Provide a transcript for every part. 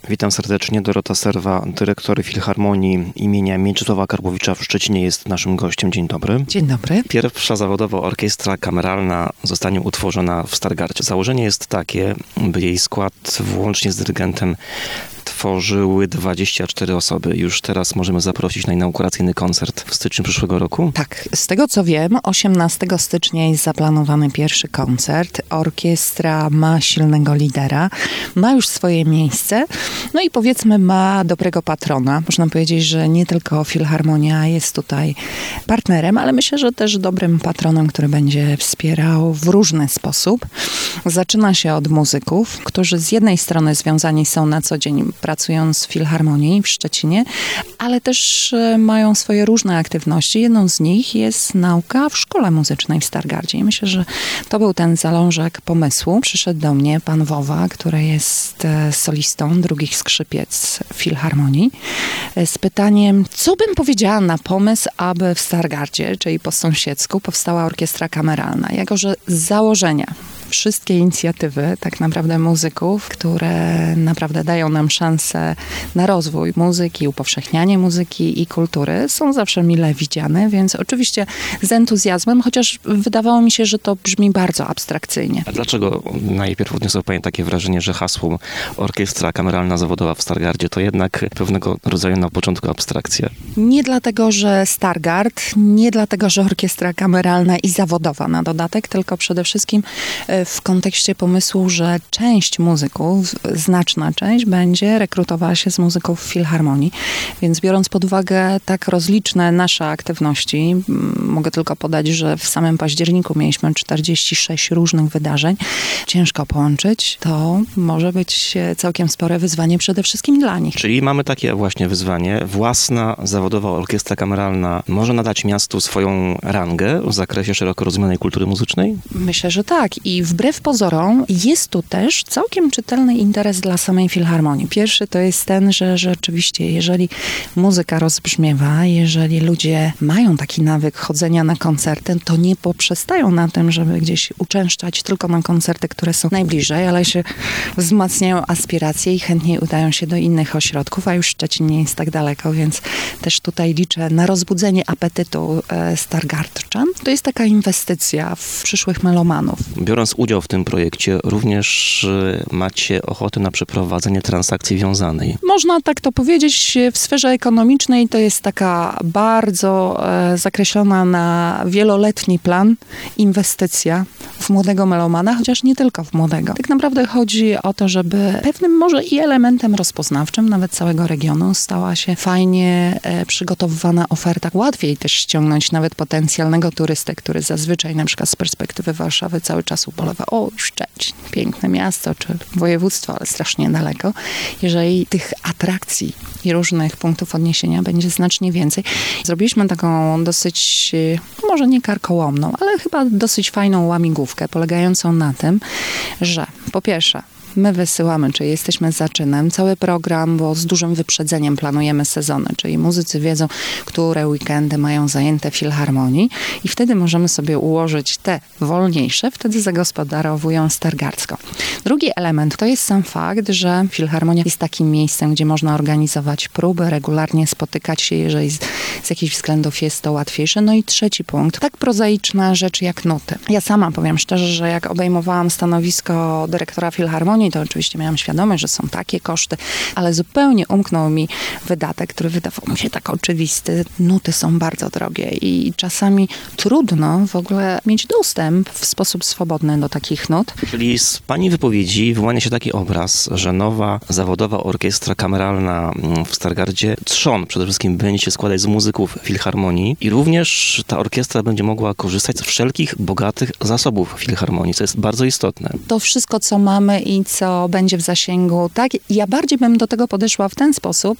Witam serdecznie. Dorota Serwa, dyrektor Filharmonii imienia Mieczysława Karłowicza w Szczecinie jest naszym gościem. Dzień dobry. Dzień dobry. Pierwsza zawodowa orkiestra kameralna zostanie utworzona w Stargardzie. Założenie jest takie, by jej skład włącznie z dyrygentem tworzyły 24 osoby. Już teraz możemy zaprosić na inauguracyjny koncert w styczniu przyszłego roku? Tak, z tego co wiem, 18 stycznia jest zaplanowany pierwszy koncert. Orkiestra ma silnego lidera, ma już swoje miejsce, no i powiedzmy ma dobrego patrona. Można powiedzieć, że nie tylko Filharmonia jest tutaj partnerem, ale myślę, że też dobrym patronem, który będzie wspierał w różny sposób. Zaczyna się od muzyków, którzy z jednej strony związani są na co dzień pracując w Filharmonii w Szczecinie, ale też mają swoje różne aktywności. Jedną z nich jest nauka w szkole muzycznej w Stargardzie. I myślę, że to był ten zalążek pomysłu. Przyszedł do mnie pan Wowa, który jest solistą drugich skrzypiec w Filharmonii, z pytaniem, co bym powiedziała na pomysł, aby w Stargardzie, czyli po sąsiedzku, powstała orkiestra kameralna. Jako że z założenia wszystkie inicjatywy tak naprawdę muzyków, które naprawdę dają nam szansę na rozwój muzyki, upowszechnianie muzyki i kultury są zawsze mile widziane, więc oczywiście z entuzjazmem, chociaż wydawało mi się, że to brzmi bardzo abstrakcyjnie. A dlaczego najpierw odniosło pani takie wrażenie, że hasło orkiestra kameralna zawodowa w Stargardzie to jednak pewnego rodzaju na początku abstrakcja? Nie dlatego, że Stargard, nie dlatego, że orkiestra kameralna i zawodowa na dodatek, tylko przede wszystkim w kontekście pomysłu, że część muzyków, znaczna część, będzie rekrutowała się z muzyków w Filharmonii. Więc biorąc pod uwagę tak rozliczne nasze aktywności, mogę tylko podać, że w samym październiku mieliśmy 46 różnych wydarzeń. Ciężko połączyć. To może być całkiem spore wyzwanie przede wszystkim dla nich. Czyli mamy takie właśnie wyzwanie. Własna zawodowa orkiestra kameralna może nadać miastu swoją rangę w zakresie szeroko rozumianej kultury muzycznej? Myślę, że tak. I wbrew pozorom jest tu też całkiem czytelny interes dla samej Filharmonii. Pierwszy to jest ten, że rzeczywiście, jeżeli muzyka rozbrzmiewa, jeżeli ludzie mają taki nawyk chodzenia na koncerty, to nie poprzestają na tym, żeby gdzieś uczęszczać tylko na koncerty, które są najbliżej, ale się wzmacniają aspiracje i chętniej udają się do innych ośrodków, a już Szczecin nie jest tak daleko, więc też tutaj liczę na rozbudzenie apetytu stargardczan. To jest taka inwestycja w przyszłych melomanów. Biorąc udział w tym projekcie, również macie ochotę na przeprowadzenie transakcji wiązanej. Można tak to powiedzieć. W sferze ekonomicznej to jest taka bardzo zakreślona na wieloletni plan inwestycja w młodego melomana, chociaż nie tylko w młodego. Tak naprawdę chodzi o to, żeby pewnym może i elementem rozpoznawczym nawet całego regionu stała się fajnie przygotowywana oferta. Łatwiej też ściągnąć nawet potencjalnego turystę, który zazwyczaj na przykład z perspektywy Warszawy cały czas ubolewa. O, Szczecin, piękne miasto, czy województwo, ale strasznie daleko. Jeżeli tych atrakcji i różnych punktów odniesienia będzie znacznie więcej. Zrobiliśmy taką dosyć, może nie karkołomną, ale chyba dosyć fajną łamigłówkę, polegającą na tym, że po pierwsze, my wysyłamy, czyli jesteśmy zaczynem, cały program, bo z dużym wyprzedzeniem planujemy sezony, czyli muzycy wiedzą, które weekendy mają zajęte w Filharmonii i wtedy możemy sobie ułożyć te wolniejsze, wtedy zagospodarowują stargardzko. Drugi element to jest sam fakt, że Filharmonia jest takim miejscem, gdzie można organizować próby, regularnie spotykać się, jeżeli z jakichś względów jest to łatwiejsze. No i trzeci punkt, tak prozaiczna rzecz jak nuty. Ja sama powiem szczerze, że jak obejmowałam stanowisko dyrektora Filharmonii, to oczywiście miałam świadomość, że są takie koszty, ale zupełnie umknął mi wydatek, który wydawał mi się tak oczywisty. Nuty są bardzo drogie i czasami trudno w ogóle mieć dostęp w sposób swobodny do takich nut. Czyli z pani wypowiedzi wyłania się taki obraz, że nowa zawodowa orkiestra kameralna w Stargardzie, trzon przede wszystkim, będzie się składać z muzyków Filharmonii i również ta orkiestra będzie mogła korzystać z wszelkich bogatych zasobów Filharmonii, co jest bardzo istotne. To wszystko, co mamy i co będzie w zasięgu, tak? Ja bardziej bym do tego podeszła w ten sposób,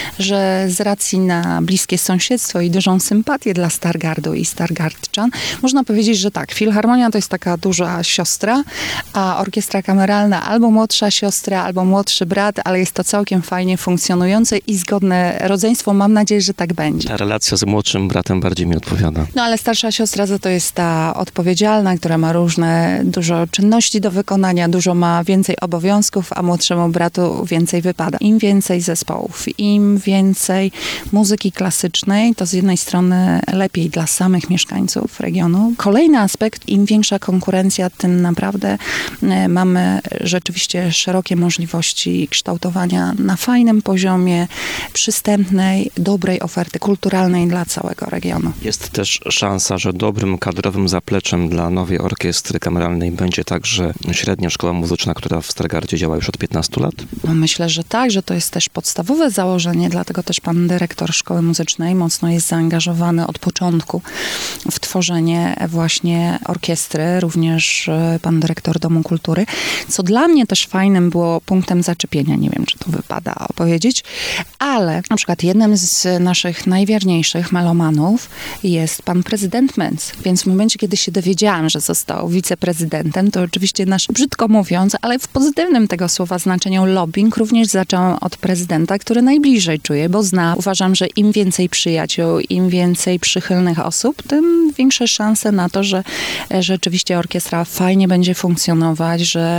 że z racji na bliskie sąsiedztwo i dużą sympatię dla Stargardu i stargardczan, można powiedzieć, że tak, Filharmonia to jest taka duża siostra, a orkiestra kameralna albo młodsza siostra, albo młodszy brat, ale jest to całkiem fajnie funkcjonujące i zgodne rodzeństwo. Mam nadzieję, że tak będzie. Ta relacja z młodszym bratem bardziej mi odpowiada. No ale starsza siostra to jest ta odpowiedzialna, która ma dużo czynności do wykonania, dużo ma więcej obowiązków, a młodszemu bratu więcej wypada. Im więcej zespołów, im więcej muzyki klasycznej, to z jednej strony lepiej dla samych mieszkańców regionu. Kolejny aspekt, im większa konkurencja, tym naprawdę mamy rzeczywiście szerokie możliwości kształtowania na fajnym poziomie, przystępnej, dobrej oferty kulturalnej dla całego regionu. Jest też szansa, że dobrym kadrowym zapleczem dla nowej orkiestry kameralnej będzie także średnia szkoła muzyczna, która w Stargardzie działa już od 15 lat? No myślę, że tak, że to jest też podstawowe założenie, dlatego też pan dyrektor szkoły muzycznej mocno jest zaangażowany od początku w tworzenie właśnie orkiestry, również pan dyrektor Domu Kultury, co dla mnie też fajnym było punktem zaczepienia, nie wiem, czy to wypada opowiedzieć, ale na przykład jednym z naszych najwierniejszych melomanów jest pan prezydent Menc, więc w momencie, kiedy się dowiedziałam, że został wiceprezydentem, to oczywiście nasz, brzydko mówiąc, ale w pozytywnym tego słowa znaczeniu lobbying również zacząłem od prezydenta, który najbliżej czuje, bo uważam, że im więcej przyjaciół, im więcej przychylnych osób, tym większe szanse na to, że rzeczywiście orkiestra fajnie będzie funkcjonować,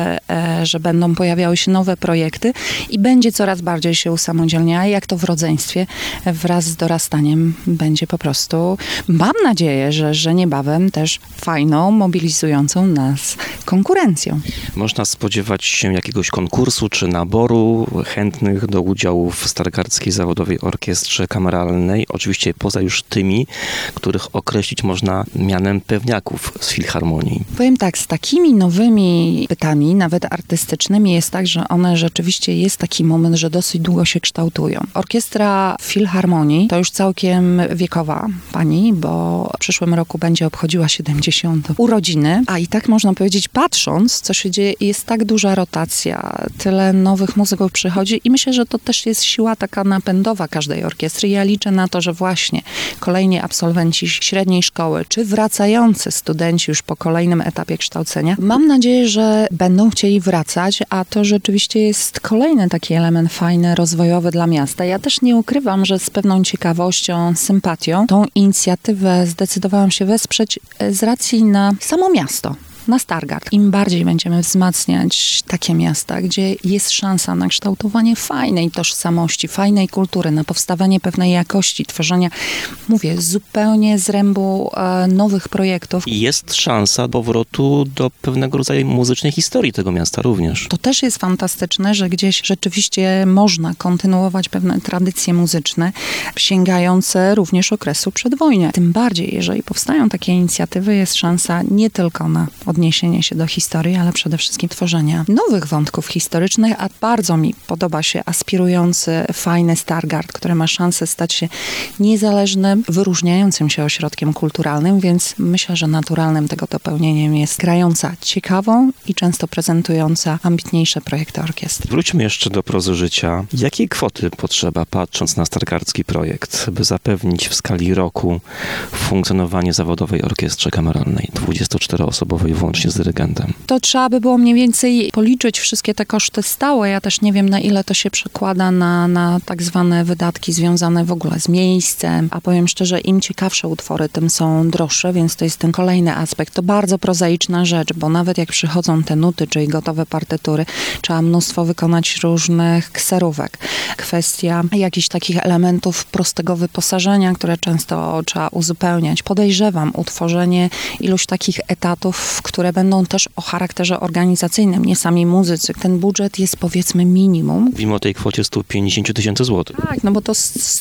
że będą pojawiały się nowe projekty i będzie coraz bardziej się usamodzielniała, jak to w rodzeństwie wraz z dorastaniem będzie po prostu, mam nadzieję, że niebawem też fajną, mobilizującą nas konkurencją. Można spodziewać się jakiegoś konkursu czy naboru chętnych do udziału w Stargardzkiej Zawodowej Orkiestrze Kameralnej, oczywiście poza już tymi, których określić można mianem pewniaków z Filharmonii. Powiem tak, z takimi nowymi bytami, nawet artystycznymi, jest tak, że one rzeczywiście jest taki moment, że dosyć długo się kształtują. Orkiestra Filharmonii to już całkiem wiekowa pani, bo w przyszłym roku będzie obchodziła 70 urodziny, a i tak można powiedzieć, patrząc, co się dzieje, jest tak duża rotacja, tyle nowych muzyków przychodzi i myślę, że to też jest siła taka napędowa każdej orkiestry. Ja liczę na to, że właśnie kolejni absolwenci średniej szkoły, czy wracający studenci już po kolejnym etapie kształcenia, mam nadzieję, że będą chcieli wracać, a to rzeczywiście jest kolejny taki element fajny, rozwojowy dla miasta. Ja też nie ukrywam, że z pewną ciekawością, sympatią tą inicjatywę zdecydowałam się wesprzeć z racji na samo miasto. Na Stargard. Im bardziej będziemy wzmacniać takie miasta, gdzie jest szansa na kształtowanie fajnej tożsamości, fajnej kultury, na powstawanie pewnej jakości, tworzenia, mówię, zupełnie z rębu nowych projektów. I jest szansa powrotu do pewnego rodzaju muzycznej historii tego miasta również. To też jest fantastyczne, że gdzieś rzeczywiście można kontynuować pewne tradycje muzyczne, sięgające również okresu przedwojnia. Tym bardziej, jeżeli powstają takie inicjatywy, jest szansa nie tylko na odniesienie się do historii, ale przede wszystkim tworzenia nowych wątków historycznych, a bardzo mi podoba się aspirujący, fajny Stargard, który ma szansę stać się niezależnym, wyróżniającym się ośrodkiem kulturalnym, więc myślę, że naturalnym tego dopełnieniem jest grająca ciekawą i często prezentująca ambitniejsze projekty orkiestry. Wróćmy jeszcze do prozy życia. Jakiej kwoty potrzeba, patrząc na Stargardzki projekt, by zapewnić w skali roku funkcjonowanie zawodowej orkiestry kameralnej, 24-osobowej włącznie z dyrygentem? To trzeba by było mniej więcej policzyć wszystkie te koszty stałe. Ja też nie wiem, na ile to się przekłada na tak zwane wydatki związane w ogóle z miejscem, a powiem szczerze, im ciekawsze utwory, tym są droższe, więc to jest ten kolejny aspekt. To bardzo prozaiczna rzecz, bo nawet jak przychodzą te nuty, czyli gotowe partytury, trzeba mnóstwo wykonać różnych kserówek. Kwestia jakichś takich elementów prostego wyposażenia, które często trzeba uzupełniać. Podejrzewam utworzenie iluś takich etatów, które będą też o charakterze organizacyjnym, nie sami muzycy. Ten budżet jest powiedzmy minimum. Mówimy o tej kwocie 150 000 złotych. Tak, no bo to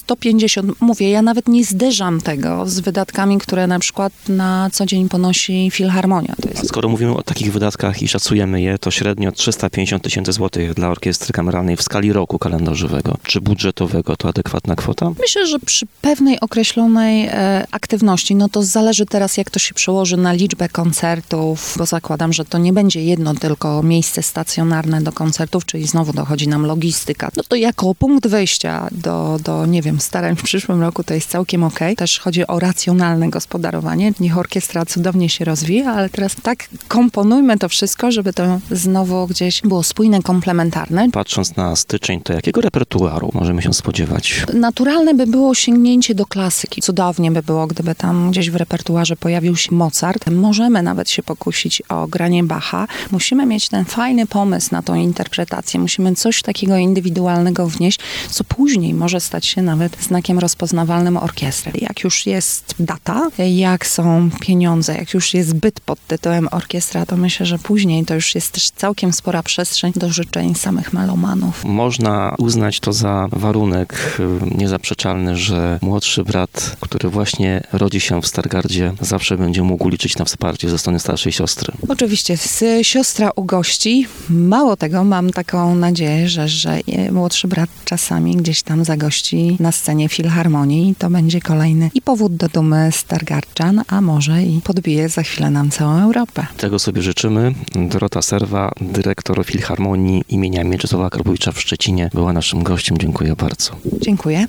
150, mówię, ja nawet nie zderzam tego z wydatkami, które na przykład na co dzień ponosi Filharmonia. To jest... A skoro mówimy o takich wydatkach i szacujemy je, to średnio 350 000 złotych dla orkiestry kameralnej w skali roku kalendarzowego czy budżetowego to adekwatna kwota? Myślę, że przy pewnej określonej aktywności, no to zależy teraz, jak to się przełoży na liczbę koncertów, bo zakładam, że to nie będzie jedno tylko miejsce stacjonarne do koncertów, czyli znowu dochodzi nam logistyka. No to jako punkt wyjścia do nie wiem, starań w przyszłym roku to jest całkiem okej. Też chodzi o racjonalne gospodarowanie. Niech orkiestra cudownie się rozwija, ale teraz tak komponujmy to wszystko, żeby to znowu gdzieś było spójne, komplementarne. Patrząc na styczeń, to jakiego repertuaru repertuaru możemy się spodziewać? Naturalne by było sięgnięcie do klasyki. Cudownie by było, gdyby tam gdzieś w repertuarze pojawił się Mozart. Możemy nawet się pokusić o granie Bacha. Musimy mieć ten fajny pomysł na tą interpretację. Musimy coś takiego indywidualnego wnieść, co później może stać się nawet znakiem rozpoznawalnym orkiestry. Jak już jest data, jak są pieniądze, jak już jest byt pod tytułem orkiestra, to myślę, że później to już jest też całkiem spora przestrzeń do życzeń samych melomanów. Można uznać to za warunek niezaprzeczalny, że młodszy brat, który właśnie rodzi się w Stargardzie, zawsze będzie mógł liczyć na wsparcie ze strony starszej siostry. Oczywiście, siostra ugości. Mało tego, mam taką nadzieję, że młodszy brat czasami gdzieś tam zagości na scenie Filharmonii. To będzie kolejny i powód do dumy Stargardzan, a może i podbije za chwilę nam całą Europę. Tego sobie życzymy. Dorota Serwa, dyrektor Filharmonii imienia Mieczysława Krapowicza w Szczecinie, była naszym gościem. Dziękuję bardzo. Dziękuję.